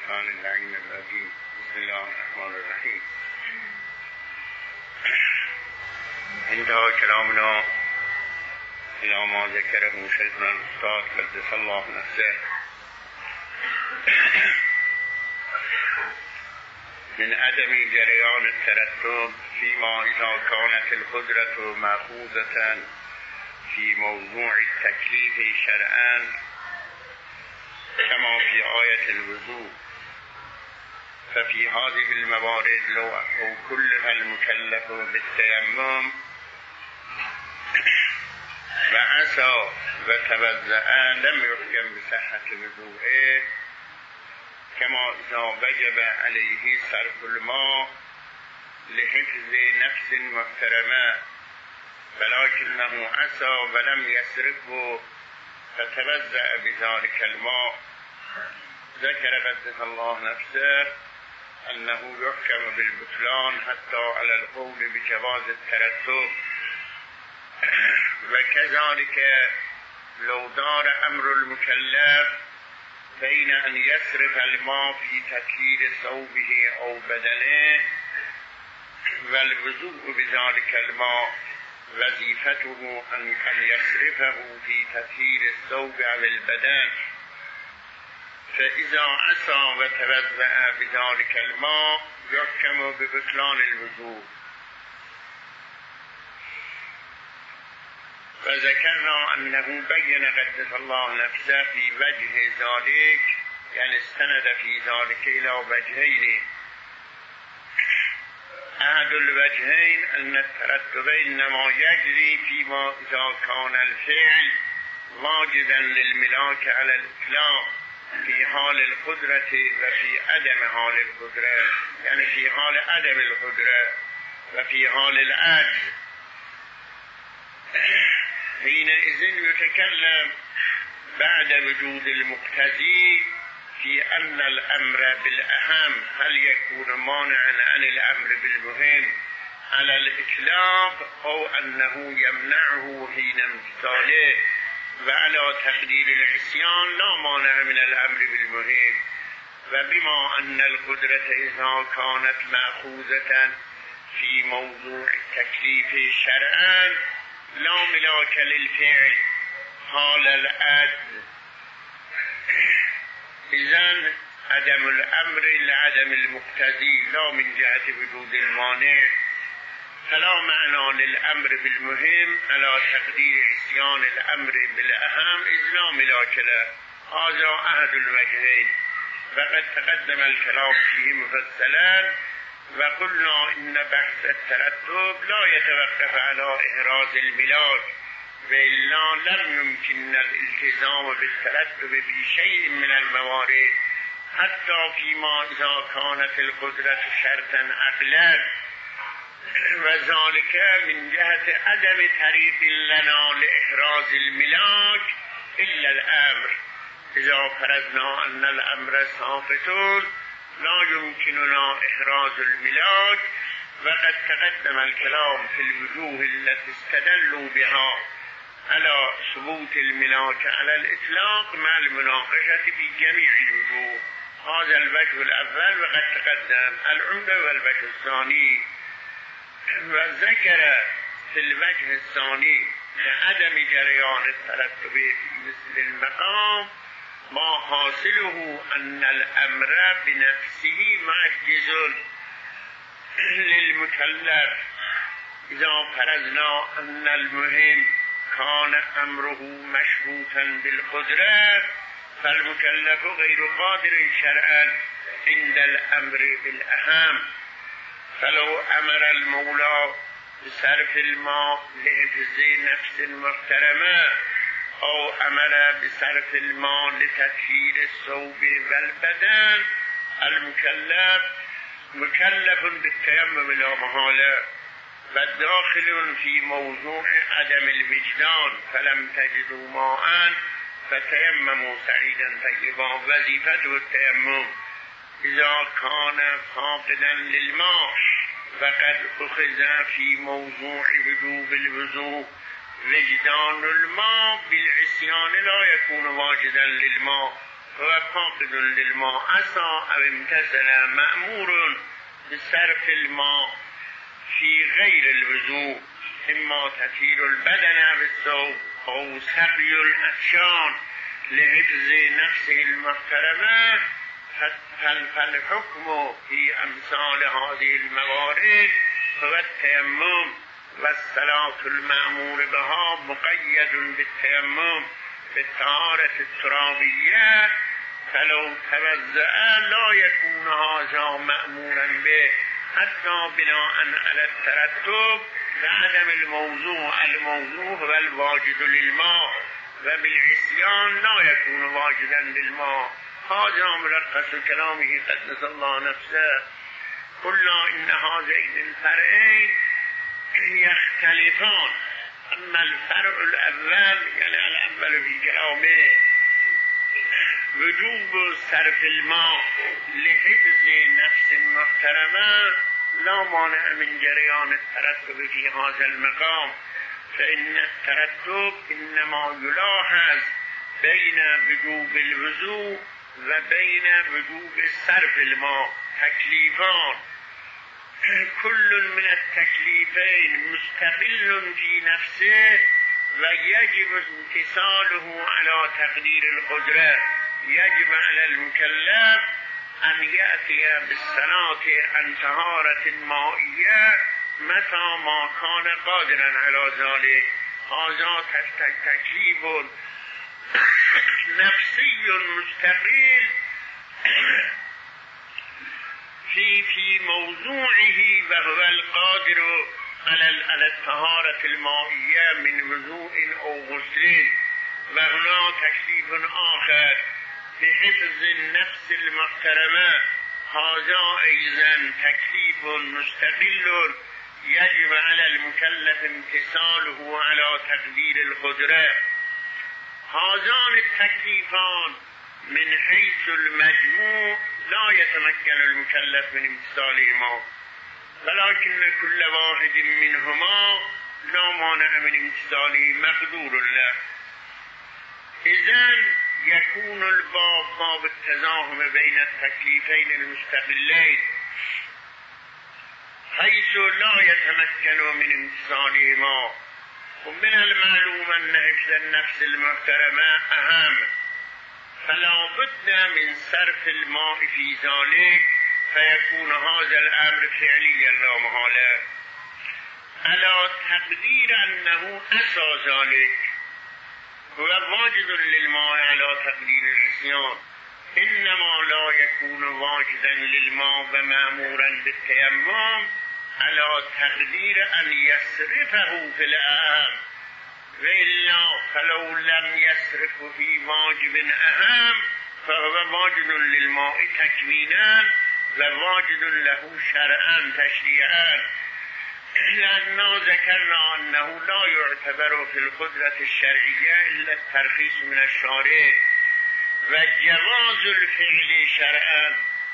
الشیطان اللعین الرجیم. بسم الله الرحمن الرحیم. انتهى كلامنا إلى ما ذكره شيخنا الأستاذ قدس الله نفسه من عدم جريان الترتب فيما إذا كانت القدرة مأخوذة في موضوع التكليف شرعا كما في آية الوضوء، ففي هذه الموارد لو كلف المكلف بالتيمم وعصى وتوضأ لم يحكم بصحة وضوءه، كما إذا وجب عليه صرف الماء لحفظ نفس محترمة ولكنه عصى ولم يصرفه فتوضأ بذلك الماء. ذكر قدس الله نفسه أنه يحكم بالبطلان حتى على القول بجواز الترتب، وكذلك لو دار أمر المكلف بين أن يصرف الماء في تطهير ثوبه أو بدنه والوضوء بذلك الماء وظيفته أن يصرفه في تطهير الثوب أو البدن، فإذا عصى وتوضأ بذلك الماء يحكم ببطلان الوضوء. وذكرنا أنه بين قدس الله نفسه في وجه ذلك، يعني استند في ذلك إلى وجهين. أحد الوجهين أن الترتب إنما يجري فيما إذا كان الفعل واجبا للملاك على الإطلاق في حال القدرة وفي عدم حال القدرة، يعني في حال عدم القدرة وفي حال العجز. حينئذ يتكلم بعد وجود المقتضي في أن الأمر بالأهم هل يكون مانعا عن الأمر بالمهم على الإطلاق أو أنه يمنعه حين امتثاله، وعلى تقدير العصيان لا مانع من الأمر بالمهم. وبما أن القدرة إذا كانت مأخوذة في موضوع التكليف شرعا لا ملاك للفعل حال العجز، إذن عدم الأمر لعدم المقتضي لا من جهة وجود المانع، فلا معنى للأمر بالمهم على تقدير عصيان الأمر بالأهم إذ لا ملاك له. هذا أحد الوجهين، وقد تقدم الكلام فيه مفصلا، وقلنا إن بحث الترتب لا يتوقف على إحراز الملاك، وإلا لم يمكن الالتزام بالترتب في شيء من الموارد حتى فيما إذا كانت القدرة شرطا عقلا، وذلك من جهة عدم طريق لنا لإحراز الملاك إلا الأمر. إذا فرضنا أن الأمر ثابت لا يمكننا إحراز الملاك، وقد تقدم الكلام في الوجوه التي استدلوا بها على ثبوت الملاك على الإطلاق مع المناقشة في جميع الوجوه. هذا الوجه الأول وقد تقدم. العمدة والوجه الثاني، وذكر في الوجه الثاني لعدم جريان الترتب في مثل المقام ما حاصله أن الأمر بنفسه معجز للمكلف. إذا فرضنا أن المهم كان أمره مشروطا بالقدرة فالمكلف غير قادر شرعا عند الأمر بالأهم، فلو أمر المولى بصرف الماء لحفظ نفس محترمة أو أمر بصرف الماء لتطهير الثوب والبدن، المكلف مكلف بالتيمم لا محالة، والداخل في موضوع عدم الوجدان فلم تجدوا ماء فتيمموا سعيدا طيبا. وظيفته التيمم إذا كان فاقدا للماء فقد أخذ في موضوع وجوب الوضوء وجدان الماء بالعصيان لا يكون واجدا للماء، و فاقد للماء عصا او امتثل مأمور بصرف الماء في غیر الوضوء اما تطهیر البدن بالثوب او سقی العطشان لحفظ نفسه المحترمه فالحكم في امثال هذه الموارد هو التيمم والصلاة المأمور بها مقيد بالتيمم بالطهارة الترابية فلو توضأ لا يكون هذا مأمورا به حتى بناء على الترتب لعدم الموضوع هو الواجد للماء وبالعصيان لا يكون واجدا للماء. هذا ملخص كلامه قدس الله نفسه. قلنا إن هذين الفرعين يختلفان، أما الفرع الأول يعني الأول في كلامه وجوب صرف الماء لحفظ نفس محترمة لا مانع من جريان الترتب في هذا المقام، فإن الترتب إنما يلاحظ بين وجوب الوضوء وبين وجوب صرف الماء تكليفان، كل من التكليفين مستقل في نفسه ويجب امتثاله على تقدير القدرة. يجب على المكلف أن يأتي بالصلاة عن طهارة مائية متى ما كان قادرا على ذلك. هذا تكليف نفسي مستقل في موضوعه وهو القادر على الطهارة المائية من وضوء أو غسل. وهنا تكليف آخر بحفظ النفس المحترمة، هذا أيضا تكليف مستقل يجب على المكلف امتثاله على تقدير القدرة. هذان التكليفان من حيث المجموع لا يتمكن المكلف من امتثالهما، ولكن كل واحد منهما لا مانع من امتثاله مقدور له. إذن يكون الباب باب التزاحم بين التكليفين المستقلين حيث لا يتمكن من امتثالهما. ومن المعلوم أن حفظ النفس المحترمة أهم، فلا بد من صرف الماء في ذلك فيكون هذا الأمر فعليا لا محالة على تقدير أنه أسى ذلك هو واجد للماء على تقدير العصيان، إنما لا يكون واجدا للماء ومأمورا بالتيمم على تقدير أن يصرفه في الأهم، وإلا فلو لم يصرف في واجب أهم فهو واجد للماء تكوينا وواجد له شرعا تشريعا، لأننا ذكرنا أنه لا يعتبر في القدرة الشرعية إلا الترخيص من الشارع وجواز الفعل شرعا.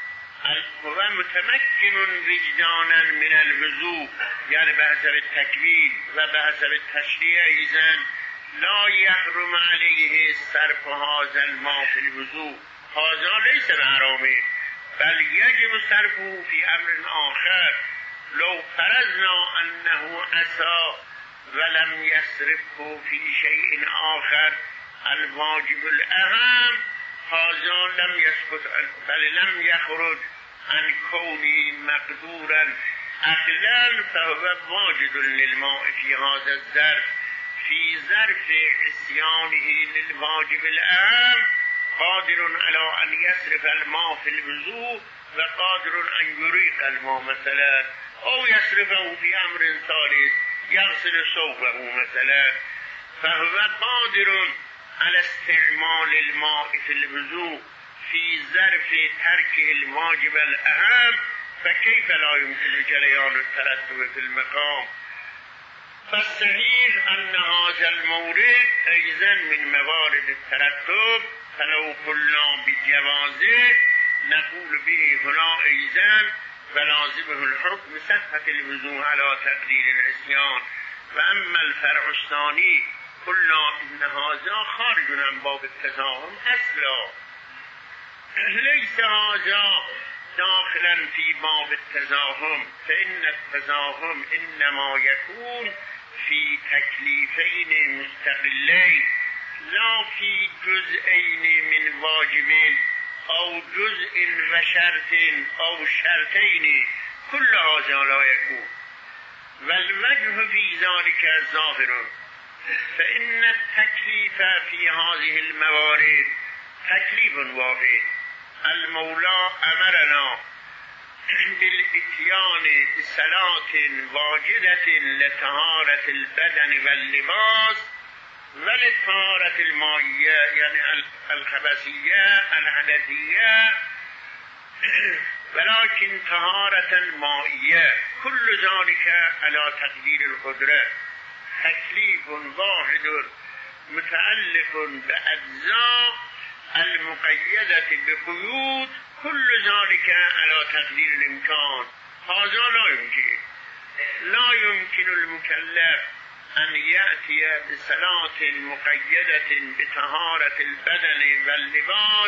هو متمكن وجدانا من الوضوء يعني بحسب التكوين وبحسب التشريع، إذن لا يحرم عليه صرف هذا الماء في الوضوء، هذا ليس بحرامه بل يجب صرفه في أمر آخر. لو فرضنا أنه أسى ولم يصرفه في شيء آخر الواجب الأهم، هذا لم يسقط بل لم يخرج عن كونه مقدورا عقلا، فهو واجد للماء في هذا الظرف. في ظرف عصيانه للواجب الأهم قادر على أن يصرف الماء في الوضوء وقادر أن يريق الماء مثلا، أو يصرفه في أمر ثالث يغسل ثوبه مثلا، فهو قادر على استعمال الماء في الوضوء في ظرف تركه الواجب الأهم، فكيف لا يمكن جريان الترتب في المقام؟ فالصحيح أن هذا المورد أيضا من موارد الترتب، فلو قلنا بجوازه نقول به هنا أيضا ولازمه الحكم صحة الوضوء على تقدير العصيان. وأما الفرع الثاني قلنا إن هذا خارج عن باب التزاحم أصلا، لیس هذا داخلا فی باب التزاحم فإن التزاحم انما یکون فی تکلیفین مستقلین لا فی جزئین من واجبین او جزء و شرط او شرطین كل هذا لا يكون والوجه في ذلك ظاهر فإن التكليف في هذه الموارد تكليف واحد المولى أمرنا بالإتيان بصلاة واجدة لطهارة البدن واللباس ولطهارة المائية يعني الخبثية الحدثية ولكن طهارة مائية كل ذلك على تقدير القدرة تكليف واحد متعلق بأجزاء المقيدة بقيود كل ذلك على تقدير الإمكان هذا لا يمكن المكلف أن يأتي بصلاة مقيدة بطهارة البدن واللباس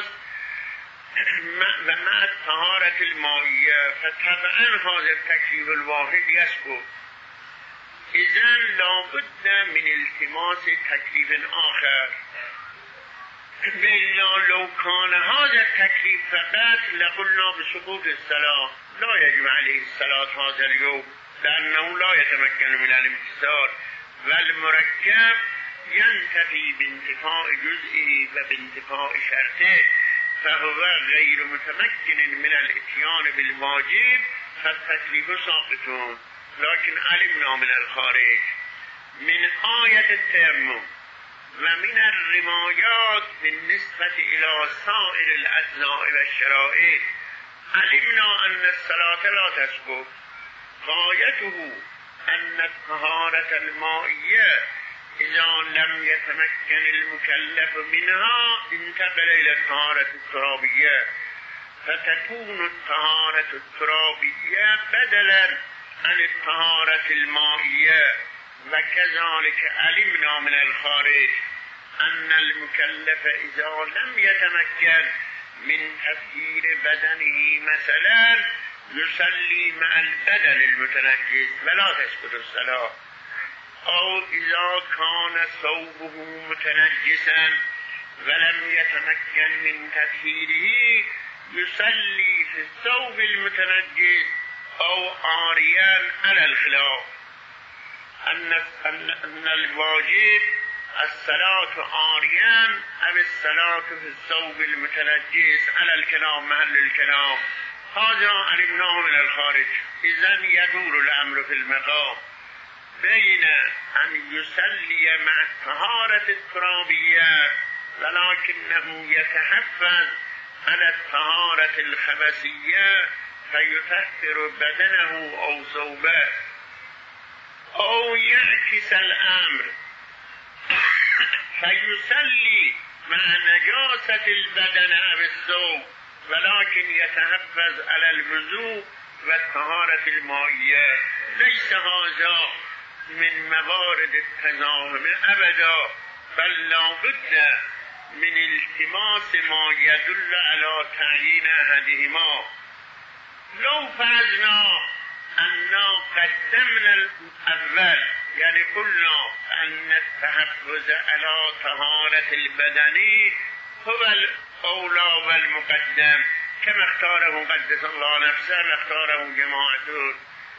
ومع طهارة المائية فطبعا هذا التكليف الواحد يسقط إذن لابد من التماس تكليف آخر وإلا لو كان هذا التكليف فقط لقلنا بسقوط الصلاة لا يجب عليه الصلاة هذا اليوم لأنه لا يتمكن من الامتثال والمركب ينتفي بانتفاء جزئه وبانتفاء شرطه فهو غير متمكن من الاتيان بالواجب فالتكليف ساقط لكن علمنا من الخارج من آية التيمم ومن الروايات بالنسبة إلى سائر الأجزاء والشرائع علمنا أن الصلاة لا تسقط غايته أن الطهارة المائية إذا لم يتمكن المكلف منها انتقل إلى الطهارة الترابية فتكون الطهارة الترابية بدلا عن الطهارة المائية وكذلك علمنا من الخارج أن المكلف إذا لم يتمكن من تطهير بدنه مثلا يصلي مع البدن المتنجس ولا تسقط الصلاة أو إذا كان ثوبه متنجسا ولم يتمكن من تطهيره يصلي في الثوب المتنجس أو عاريا على الخلاف أن الواجب الصلاة عاريا أو الصلاة في الثوب المتنجس على الكلام محل الكلام هذا علمناه من الخارج إذن يدور الأمر في المقام بين أن يصلي مع الطهارة الترابية ولكنه يتحفظ على الطهارة الخبثية فيطهر بدنه أو ثوبه أو يعكس الأمر فيصلي مع نجاسة البدن أو الثوب ولكن يتحفظ على الوضوء والطهارة المائية ليس هذا من موارد التزاحم أبدا بل لا بد من التماس ما يدل على تعيين أحدهما لو فرضنا أننا قدمنا الأول يعني قلنا أن التحفظ على طهارة البدن هو الأولى والمقدم كما اختاره قدس الله نفسه واختاره جماعته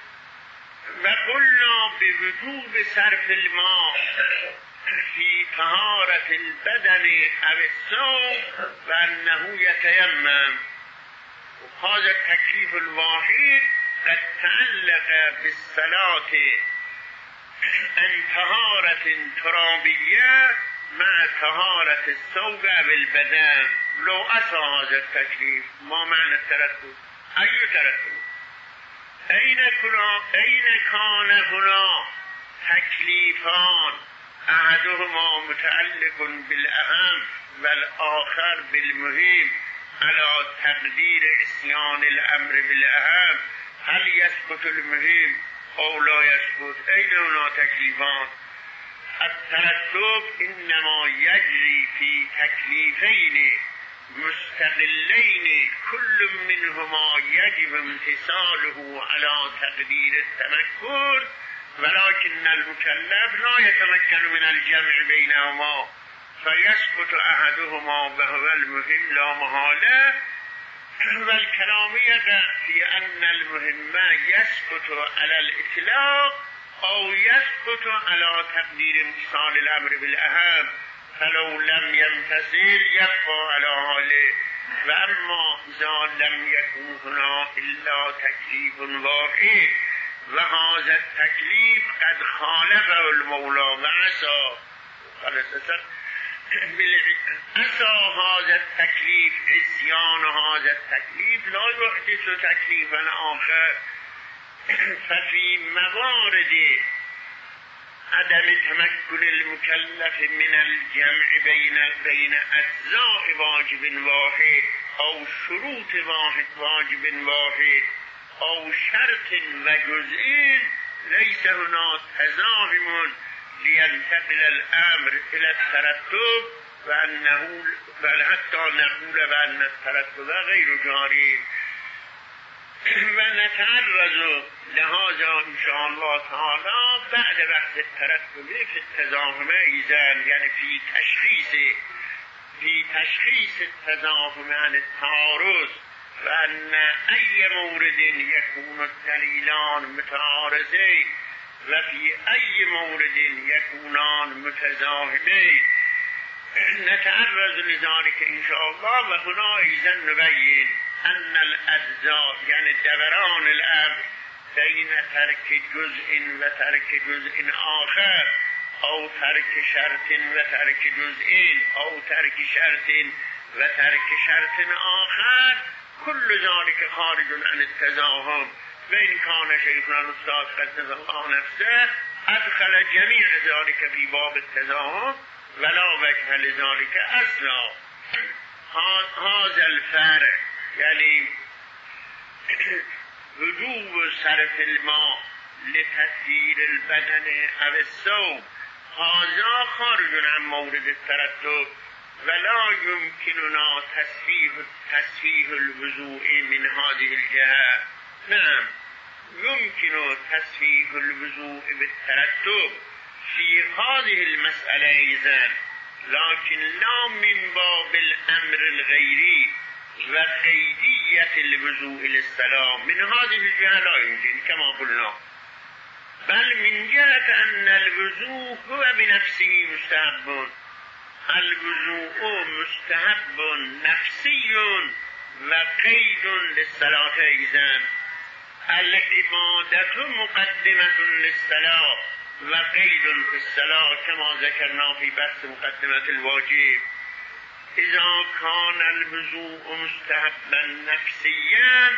وقلنا بوجوب صرف الماء في طهارة البدن أو الثوب وأنه يتيمم وهذا التكليف الواحد قد تعلق بالصلاة عن طهارة ترابية مع طهارة الثوب أو البدن لو أتى هذا التكليف ما معنى الترتب؟ أي ترتب؟ أين كان هنا تكليفان أحدهما متعلق بالأهم والآخر بالمهم على تقدير إتيان الأمر بالأهم هل يسقط المهم أو لا يسقط؟ أين هنا تكليفان؟ الترتب إنما يجري في تكليفين مستقلين كل منهما يجب امتثاله على تقدير التمكن، ولكن المكلف لا يتمكن من الجمع بينهما فيسقط أحدهما وهو المهم لا محالة. والكلام يقع في أن المهم يسقط على الإطلاق أو يسقط على تقدير امتثال الأمر بالأهم، فلو لم يمتثل يبقى على حاله. وأما إذا لم يكن هنا إلا تكليف واحد وهذا التكليف قد خالفه المولى وعصى هذا التكليف عصيان هذا التكليف لا يحدث تكليفا آخر. ففي موارد عدم تمكن المكلف من الجمع بين أجزاء واجب واحد أو شروط واجب واحد أو شرط وجزء ليس هناك تزاحم لينتقل الأمر إلى الترتب، وأنه بل حتى نقول بأن الترتب غير جاري. ونتعرض لهذا إن شاء الله تعالى بعد بحث الترتب في التزاحم إذن، يعني في تشخيص التزاحم عن التعارض، وأن أي مورد يكون الدليلان متعارضين وفي أي مورد يكونان متزاحمين. نتعرض لذلك إن شاء الله. وهنا إذن نبين أن الأجزاء يعني دوران الأمر بين ترك جزء وترك جزء آخر أو ترك شرط وترك جزء أو ترك شرط وترك شرط آخر كل ذلك خارج عن التزاحم. وإن كان شيخنا الأستاذ قدس الله نفسه أدخل جميع ذلك في باب التزاحم ولا وجه لذلك أصلا. هذا الفرق يعني وجوب صرف الماء لتطهير البدن أو الثوب هذا خارج عن مورد الترتب، ولا يمكننا تصحيح الوضوء من هذه الجهة. نعم يمكن تصحيح الوضوء بالترتب في هذه المسألة إذن، لكن لا من باب الأمر الغيري وقيدية الوضوء للصلاة. من هذه الجهة لا يمكن كما قلنا، بل من جهة أن الوضوء هو بنفسه مستحب. الوضوء مستحب نفسي وقيد للصلاة إذن. العبادة مقدمة للصلاة وقيد في الصلاة كما ذكرنا في بحث مقدمة الواجب. إذا كان الوضوء مستحبا نفسيا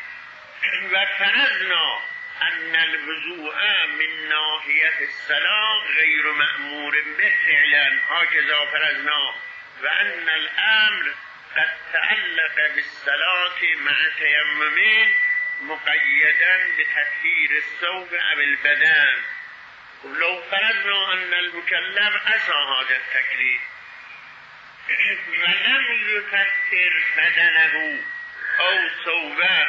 وفرضنا أن الوضوء من ناحية الصلاة غير مأمور به فعلا هكذا فرضنا، وأن الأمر قد تعلق بالصلاة مع تيمم مقيدا بتطهير الثوب أو البدن. لو فرضنا أن المكلف عصى هذا التكليف ولم يطهر بدنه أو ثوبه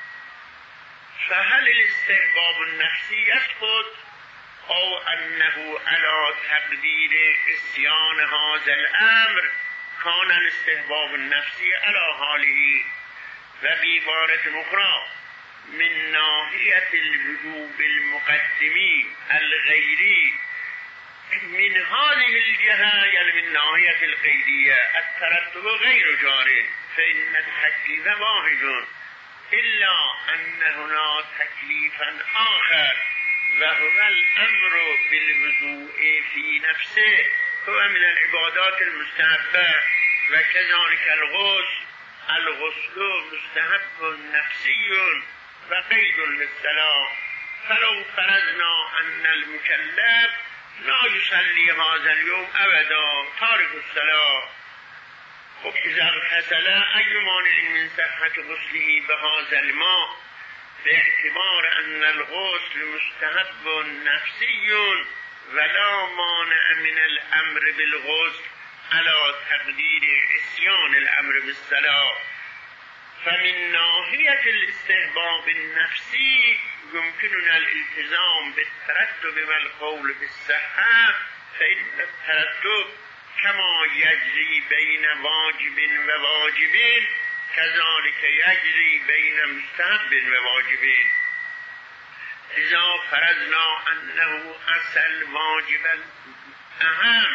فهل الاستحباب النفسي يسقط أو أنه على تقدير عصيان هذا الأمر كان الاستحباب النفسي على حاله؟ وبعبارة أخرى من ناحية الوجوب المقدمي الغيري من هذه الجهة يعني من ناحية القيدية الترتب غير جار، فإن التكليف واحد، إلا أن هناك تكليفا آخر وهو الأمر بالوضوء في نفسه، هو من العبادات المستحبة. وكذلك الغسل مستحب نفسي وقيد للصلاة. فلو فرضنا أن المكلف لا يصلي هذا اليوم أبدا تارك الصلاة، إذا اغتسل أي مانع من صحة غسله بهذا الماء باعتبار أن الغسل مستحب نفسي ولا مانع من الأمر بالغسل على تقدير عصيان الأمر بالصلاة. فمن ناحية الاستحباب النفسي يمكننا الالتزام بالترتب والقول بالصحة، فإن الترتب كما يجري بين واجب وواجب كذلك يجري بين مستحب وواجب. إذا فرضنا أنه أصل واجب أهم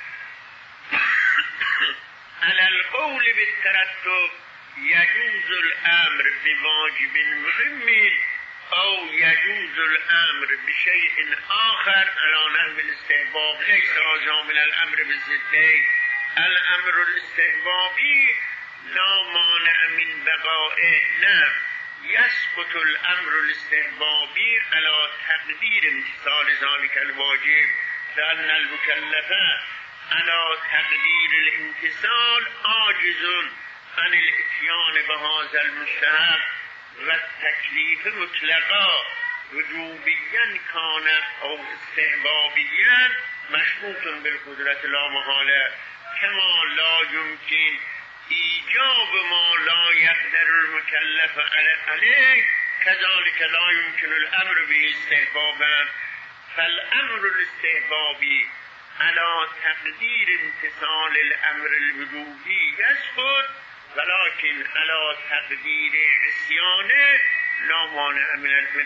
على القول بالترتب يجوز الأمر بواجب مهم أو يجوز الأمر بشيء آخر على نحو الاستحباب ليس هذا من الأمر بالضدين. الأمر الاستحبابي لا مانع من بقائه، نعم يسقط الأمر الاستحبابي على تقدير امتثال ذلك الواجب، لأن المكلف على تقدير الامتثال عاجز عن الاتيان بهذا المستحب، والتكليف مطلقا وجوبيا كان أو استحبابيا مشروط بالقدرة لا محالة، كما لا يمكن إيجاب ما لا يقدر المكلف عليه كذلك لا يمكن الأمر به استحبابا. فالأمر الاستحبابي على تقدير امتثال الأمر الوجوبي يسقط، ولكن على تقدير عصيانه لا مانع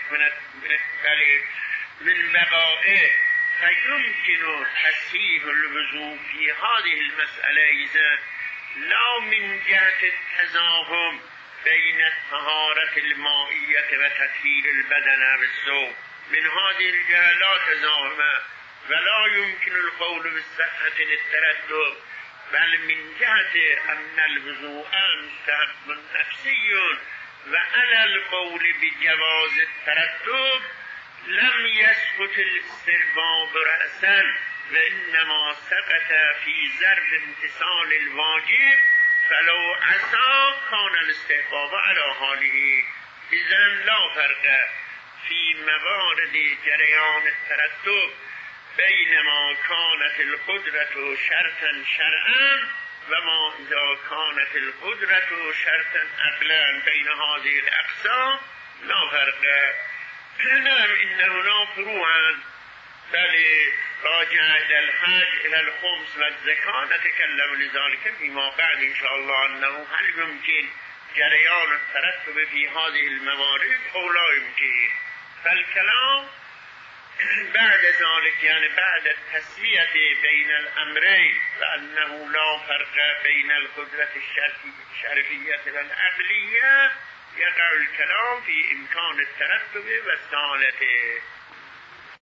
من بقائه. فيمكن تصحيح الوضوء في هذه المسألة إذا لا من جهة التزاحم بين الطهارة المائية وتطهير البدن بالصوم، من هذه الجهة لا تزاحم ولا يمكن القول بالصحة للتردد، بل من جهة أن الوضوء مستحب نفسي وعلى القول بجواز التردد لم يسقط الاستحباب رأسا، وإنما سقط في ظرف امتثال الواجب، فلو عصى كان الاستحباب على حاله. إذن لا فرق في موارد جريان الترتب بينما كانت القدرة شرطا شرعا وما إذا كانت القدرة شرطا عقلا. بين هذه الأقسام لا فرق. نعم إن هنا فروعا، بل راجع إلى الحج إلى الخمس والزكاة نتكلم لذلك فيما بعد إن شاء الله، أنه هل يمكن جريان الترتب في هذه الموارد أو لا يمكن. فالكلام بعد ذلك يعني بعد التسوية بين الأمرين فأنه لا فرق بين القدرة الشرعية والعقلية، يقع الكلام في إمكان الترتب والسالة.